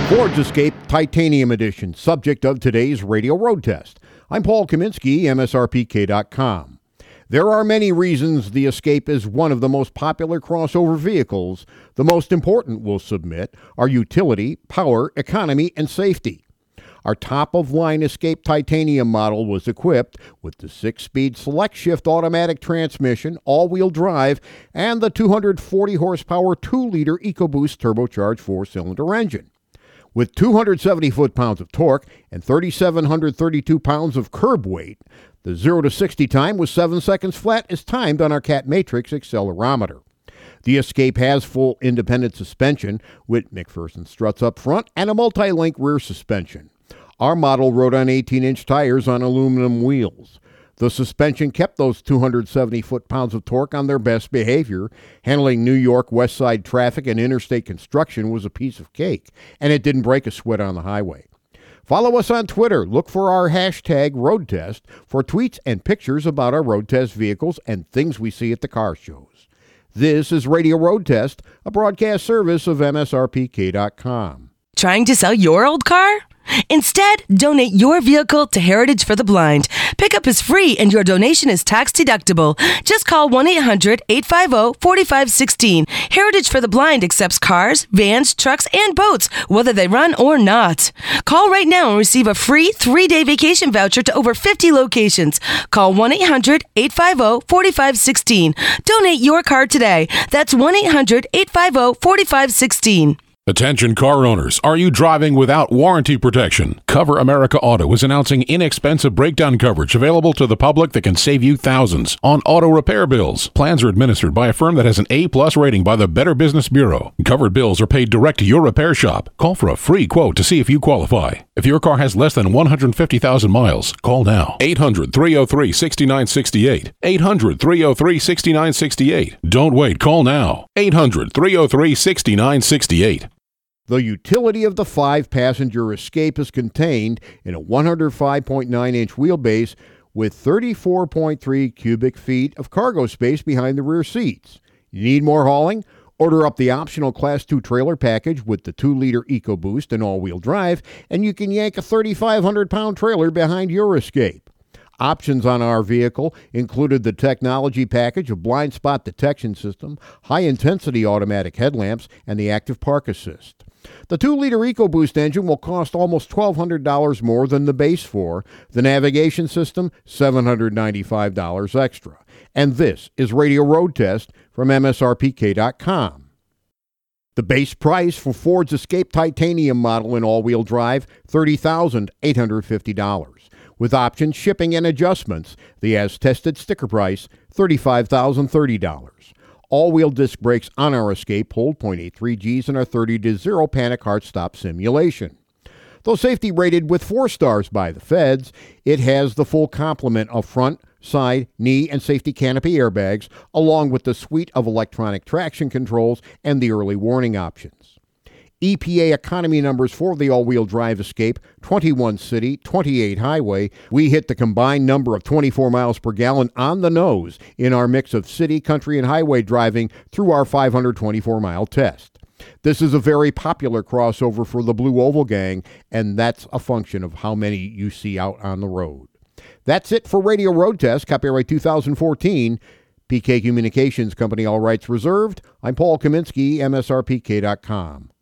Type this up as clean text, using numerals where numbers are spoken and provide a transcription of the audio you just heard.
Ford's Escape Titanium Edition, subject of today's radio road test. I'm Paul Kaminsky, MSRPK.com. There are many reasons the Escape is one of the most popular crossover vehicles. The most important, we'll submit, are utility, power, economy, and safety. Our top-of-line Escape Titanium model was equipped with the 6-speed select-shift automatic transmission, all-wheel drive, and the 240-horsepower 2-liter EcoBoost turbocharged 4-cylinder engine. With 270 foot-pounds of torque and 3,732 pounds of curb weight, the 0 to 60 time was 7 seconds flat as timed on our Cat Matrix accelerometer. The Escape has full independent suspension with McPherson struts up front and a multi-link rear suspension. Our model rode on 18-inch tires on aluminum wheels. The suspension kept those 270 foot-pounds of torque on their best behavior. Handling New York West Side traffic and interstate construction was a piece of cake, and it didn't break a sweat on the highway. Follow us on Twitter. Look for our hashtag road test for tweets and pictures about our road test vehicles and things we see at the car shows. This is Radio Road Test, a broadcast service of MSRPK.com. Trying to sell your old car? Instead, donate your vehicle to Heritage for the Blind. Pickup is free and your donation is tax deductible. Just call 1-800-850-4516. Heritage for the Blind accepts cars, vans, trucks, and boats, whether they run or not. Call right now and receive a free 3-day vacation voucher to over 50 locations. Call 1-800-850-4516. Donate your car today. That's 1-800-850-4516. Attention car owners, are you driving without warranty protection? Cover America Auto is announcing inexpensive breakdown coverage available to the public that can save you thousands on auto repair bills. Plans are administered by a firm that has an A+ rating by the Better Business Bureau. Covered bills are paid direct to your repair shop. Call for a free quote to see if you qualify. If your car has less than 150,000 miles, call now. 800-303-6968. 800-303-6968. Don't wait, call now. 800-303-6968. The utility of the 5-passenger Escape is contained in a 105.9-inch wheelbase with 34.3 cubic feet of cargo space behind the rear seats. You need more hauling? Order up the optional Class 2 trailer package with the 2-liter EcoBoost and all-wheel drive, and you can yank a 3,500-pound trailer behind your Escape. Options on our vehicle included the technology package of blind spot detection system, high-intensity automatic headlamps, and the active park assist. The 2-liter EcoBoost engine will cost almost $1,200 more than the base 4. The navigation system, $795 extra. And this is Radio Road Test from MSRPK.com. The base price for Ford's Escape Titanium model in all-wheel drive, $30,850. With options, shipping, and adjustments, the as-tested sticker price, $35,030. All-wheel disc brakes on our Escape hold 0.83 Gs and our 30-0 panic heart stop simulation. Though safety rated with 4 stars by the feds, it has the full complement of front, side, knee, and safety canopy airbags, along with the suite of electronic traction controls and the early warning options. EPA economy numbers for the all-wheel drive Escape, 21 city, 28 highway. We hit the combined number of 24 miles per gallon on the nose in our mix of city, country, and highway driving through our 524-mile test. This is a very popular crossover for the Blue Oval Gang, and that's a function of how many you see out on the road. That's it for Radio Road Test, copyright 2014. PK Communications Company, all rights reserved. I'm Paul Kaminsky, MSRPK.com.